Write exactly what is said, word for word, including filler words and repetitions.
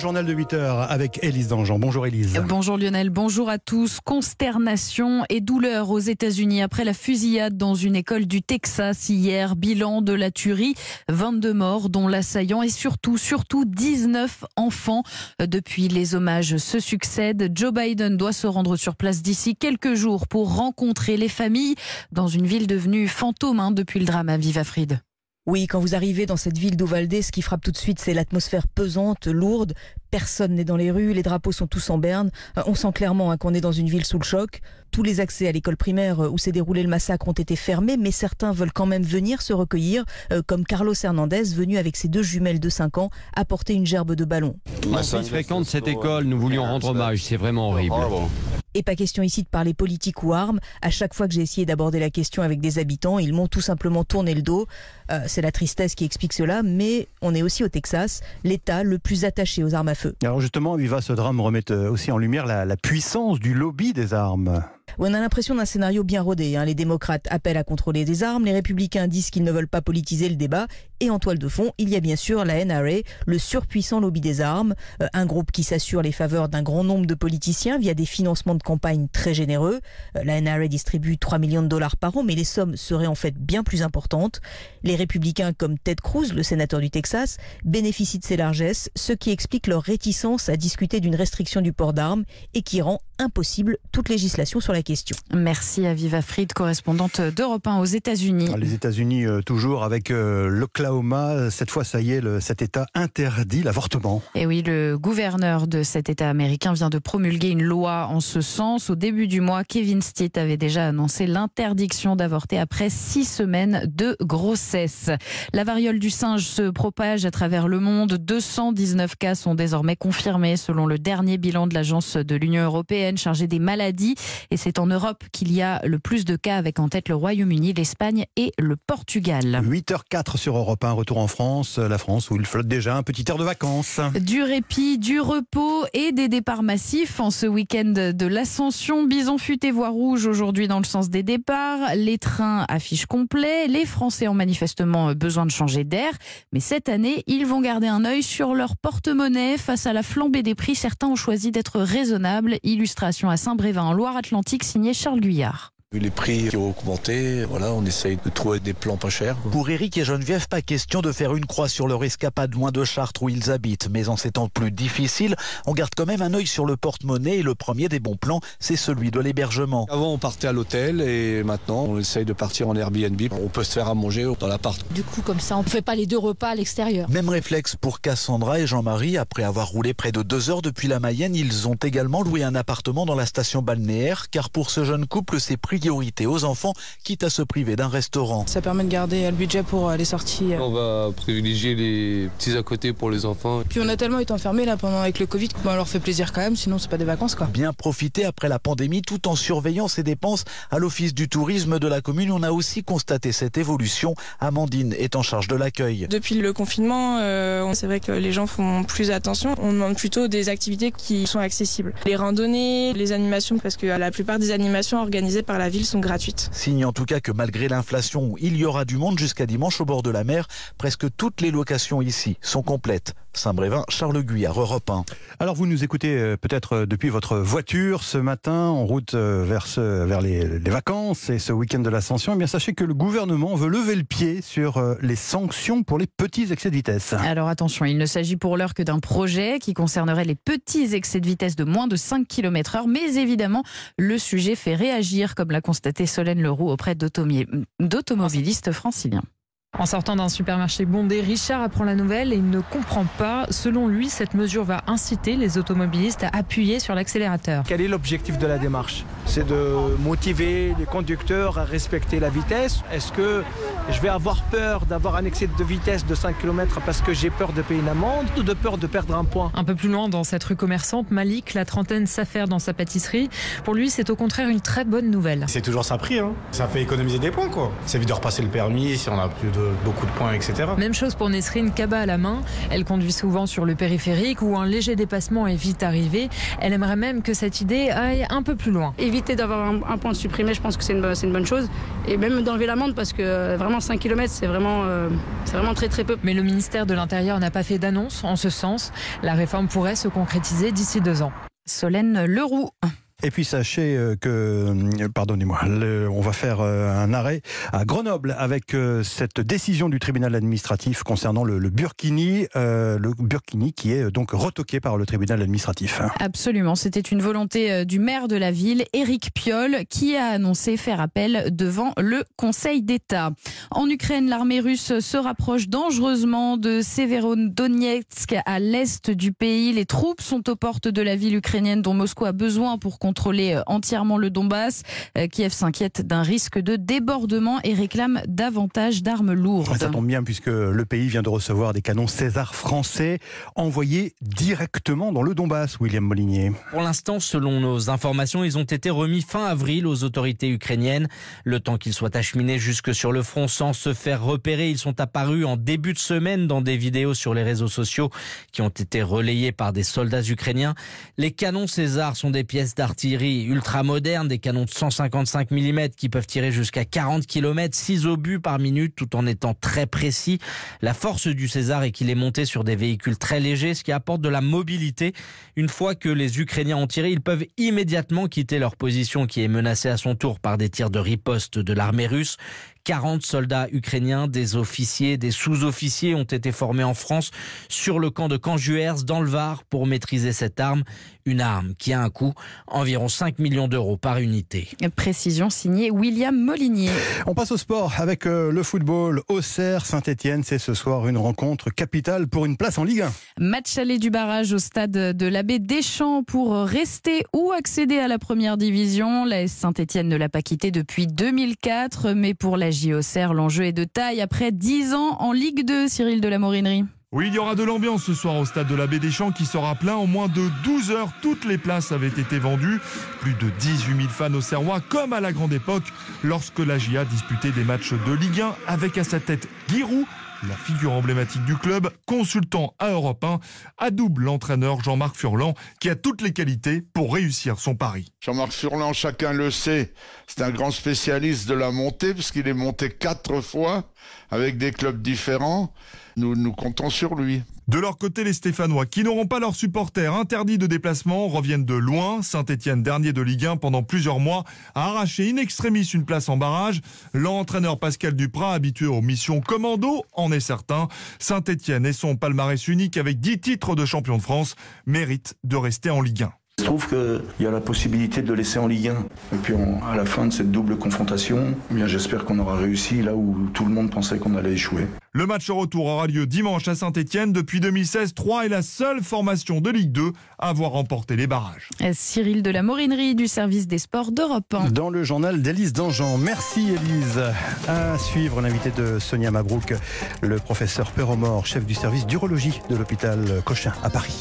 journal de huit heures avec Élise Dangean. Bonjour Élise. Bonjour Lionel, bonjour à tous. Consternation et douleur aux États-Unis après la fusillade dans une école du Texas hier. Bilan de la tuerie, vingt-deux morts dont l'assaillant et surtout, surtout dix-neuf enfants. Depuis, les hommages se succèdent. Joe Biden doit se rendre sur place d'ici quelques jours pour rencontrer les familles dans une ville devenue fantôme hein, depuis le drame à Vivafrid. Oui, quand vous arrivez dans cette ville d'Uvalde, ce qui frappe tout de suite, c'est l'atmosphère pesante, lourde. Personne n'est dans les rues, les drapeaux sont tous en berne. On sent clairement hein, qu'on est dans une ville sous le choc. Tous les accès à l'école primaire où s'est déroulé le massacre ont été fermés, mais certains veulent quand même venir se recueillir, euh, comme Carlos Hernandez, venu avec ses deux jumelles de cinq ans, apporter une gerbe de ballon. Mon fils fréquente cette école, nous voulions rendre hommage, c'est vraiment horrible. Et pas question ici de parler politique ou armes. À chaque fois que j'ai essayé d'aborder la question avec des habitants, ils m'ont tout simplement tourné le dos. Euh, c'est la tristesse qui explique cela, mais on est aussi au Texas, l'État le plus attaché aux armes à feu. Alors justement, Viva, ce drame remet aussi en lumière la, la puissance du lobby des armes. On a l'impression d'un scénario bien rodé. Hein. Les démocrates appellent à contrôler des armes, les républicains disent qu'ils ne veulent pas politiser le débat. Et en toile de fond, il y a bien sûr la N R A, le surpuissant lobby des armes, euh, un groupe qui s'assure les faveurs d'un grand nombre de politiciens via des financements de campagne très généreux. Euh, la N R A distribue trois millions de dollars par an, mais les sommes seraient en fait bien plus importantes. Les républicains comme Ted Cruz, le sénateur du Texas, bénéficient de ces largesses, ce qui explique leur réticence à discuter d'une restriction du port d'armes et qui rend impossible toute législation sur la question. Merci à Vivafrid, correspondante d'Europe un aux États-Unis. Les États-Unis euh, toujours avec euh, l'Oklahoma. Cette fois, ça y est, le, cet État interdit l'avortement. Et oui, le gouverneur de cet État américain vient de promulguer une loi en ce sens. Au début du mois, Kevin Stitt avait déjà annoncé l'interdiction d'avorter après six semaines de grossesse. La variole du singe se propage à travers le monde. deux cent dix-neuf cas sont désormais confirmés selon le dernier bilan de l'agence de l'Union européenne chargée des maladies. Et c'est en Europe qu'il y a le plus de cas, avec en tête le Royaume-Uni, l'Espagne et le Portugal. huit heures zéro quatre sur Europe un, retour en France. La France où il flotte déjà un petit air de vacances. Du répit, du repos et des départs massifs en ce week-end de l'Ascension. Bison futé voie rouge aujourd'hui dans le sens des départs. Les trains affichent complet. Les Français ont manifestement besoin de changer d'air. Mais cette année, ils vont garder un œil sur leur porte-monnaie. Face à la flambée des prix, certains ont choisi d'être raisonnables. Illustration à Saint-Brévin en Loire-Atlantique, signé Charles Guyard. Les prix qui ont augmenté, voilà, on essaye de trouver des plans pas chers. Pour Eric et Geneviève, pas question de faire une croix sur leur escapade loin de Chartres où ils habitent. Mais en ces temps plus difficiles, on garde quand même un œil sur le porte-monnaie et le premier des bons plans, c'est celui de l'hébergement. Avant, on partait à l'hôtel et maintenant, on essaye de partir en Airbnb. On peut se faire à manger dans l'appart. Du coup, comme ça, on ne fait pas les deux repas à l'extérieur. Même réflexe pour Cassandra et Jean-Marie. Après avoir roulé près de deux heures depuis la Mayenne, ils ont également loué un appartement dans la station balnéaire. Car pour ce jeune couple, c'est priorité aux enfants, quitte à se priver d'un restaurant. Ça permet de garder le budget pour les sorties. On va privilégier les petits à côté pour les enfants. Puis on a tellement été enfermés là pendant avec le Covid qu'on leur fait plaisir quand même, sinon c'est pas des vacances quoi. Bien profiter après la pandémie tout en surveillant ses dépenses. À l'office du tourisme de la commune, on a aussi constaté cette évolution. Amandine est en charge de l'accueil. Depuis le confinement, euh, c'est vrai que les gens font plus attention. On demande plutôt des activités qui sont accessibles. Les randonnées, les animations, parce que la plupart des animations organisées par la ville sont gratuites. Signe en tout cas que malgré l'inflation, il y aura du monde jusqu'à dimanche au bord de la mer. Presque toutes les locations ici sont complètes. Saint-Brévin, Charles Guyard, Europe un. Alors vous nous écoutez peut-être depuis votre voiture ce matin en route vers, ce, vers les, les vacances et ce week-end de l'Ascension. Eh bien sachez que le gouvernement veut lever le pied sur les sanctions pour les petits excès de vitesse. Alors attention, il ne s'agit pour l'heure que d'un projet qui concernerait les petits excès de vitesse de moins de cinq kilomètres heure. Mais évidemment, le sujet fait réagir, comme l'a constaté Solène Leroux auprès d'automobilistes franciliens. En sortant d'un supermarché bondé, Richard apprend la nouvelle et il ne comprend pas. Selon lui, cette mesure va inciter les automobilistes à appuyer sur l'accélérateur. Quel est l'objectif de la démarche? C'est de motiver les conducteurs à respecter la vitesse. Est-ce que je vais avoir peur d'avoir un excès de vitesse de cinq kilomètres parce que j'ai peur de payer une amende ou de peur de perdre un point? Un peu plus loin, dans cette rue commerçante, Malik, la trentaine, s'affaire dans sa pâtisserie. Pour lui, c'est au contraire une très bonne nouvelle. C'est toujours ça prix, hein. Ça fait économiser des points, quoi. Ça évite de repasser le permis si on a plus de veut beaucoup de points, et cetera. Même chose pour Nesrine, cabas à la main. Elle conduit souvent sur le périphérique où un léger dépassement est vite arrivé. Elle aimerait même que cette idée aille un peu plus loin. Éviter d'avoir un, un point de supprimé, je pense que c'est une, c'est une bonne chose. Et même d'enlever l'amende parce que euh, vraiment cinq kilomètres, c'est vraiment, euh, c'est vraiment très très peu. Mais le ministère de l'Intérieur n'a pas fait d'annonce en ce sens. La réforme pourrait se concrétiser d'ici deux ans. Solène Leroux. Et puis sachez que, pardonnez-moi, le, on va faire un arrêt à Grenoble avec cette décision du tribunal administratif concernant le, le Burkini, euh, le Burkini qui est donc retoqué par le tribunal administratif. Absolument, c'était une volonté du maire de la ville, Éric Piolle, qui a annoncé faire appel devant le Conseil d'État. En Ukraine, l'armée russe se rapproche dangereusement de Severodonetsk à l'est du pays. Les troupes sont aux portes de la ville ukrainienne dont Moscou a besoin pour contrôler entièrement le Donbass. Kiev s'inquiète d'un risque de débordement et réclame davantage d'armes lourdes. Ça tombe bien puisque le pays vient de recevoir des canons César français envoyés directement dans le Donbass, William Molinier. Pour l'instant, selon nos informations, ils ont été remis fin avril aux autorités ukrainiennes. Le temps qu'ils soient acheminés jusque sur le front sans se faire repérer, ils sont apparus en début de semaine dans des vidéos sur les réseaux sociaux qui ont été relayées par des soldats ukrainiens. Les canons César sont des pièces d'artillerie ultra moderne, des canons de cent cinquante-cinq millimètres qui peuvent tirer jusqu'à quarante kilomètres, six obus par minute tout en étant très précis. La force du César est qu'il est monté sur des véhicules très légers, ce qui apporte de la mobilité. Une fois que les Ukrainiens ont tiré, ils peuvent immédiatement quitter leur position qui est menacée à son tour par des tirs de riposte de l'armée russe. quarante soldats ukrainiens, des officiers, des sous-officiers ont été formés en France sur le camp de Canjuers dans le Var pour maîtriser cette arme. Une arme qui a un coût environ cinq millions d'euros par unité. Précision signée William Molinier. On passe au sport avec euh, le football. Auxerre, Saint-Etienne, c'est ce soir une rencontre capitale pour une place en Ligue un. Match aller du barrage au stade de l'Abbé Deschamps pour rester ou accéder à la première division. La Saint-Etienne ne l'a pas quitté depuis deux mille quatre, mais pour la J Auxerre, l'enjeu est de taille après dix ans en Ligue deux, Cyril de la Morinerie. Oui, il y aura de l'ambiance ce soir au stade de l'Abbé Deschamps qui sera plein. En moins de douze heures, toutes les places avaient été vendues. Plus de dix-huit mille fans auxerrois, comme à la grande époque, lorsque la J A disputait des matchs de Ligue un avec à sa tête Giroud, la figure emblématique du club, consultant à Europe un, adoube l'entraîneur Jean-Marc Furlan qui a toutes les qualités pour réussir son pari. Jean-Marc Furlan, chacun le sait, c'est un grand spécialiste de la montée puisqu'il est monté quatre fois avec des clubs différents. Nous, nous comptons sur lui. De leur côté, les Stéphanois, qui n'auront pas leurs supporters interdits de déplacement, reviennent de loin. Saint-Etienne, dernier de Ligue un pendant plusieurs mois, a arraché in extremis une place en barrage. L'entraîneur Pascal Duprat, habitué aux missions commando, en est certain. Saint-Etienne et son palmarès unique avec dix titres de champion de France méritent de rester en Ligue un. Je trouve qu'il y a la possibilité de le laisser en Ligue un. Et puis on, à la fin de cette double confrontation, eh bien j'espère qu'on aura réussi là où tout le monde pensait qu'on allait échouer. Le match retour aura lieu dimanche à Saint-Etienne. Depuis deux mille seize, Troyes est la seule formation de Ligue deux à avoir remporté les barrages. Cyril de la Morinerie du service des sports d'Europe un. Dans le journal d'Élise Dangean. Merci Élise. À suivre l'invité de Sonia Mabrouk, le professeur Perromort, chef du service d'urologie de l'hôpital Cochin à Paris.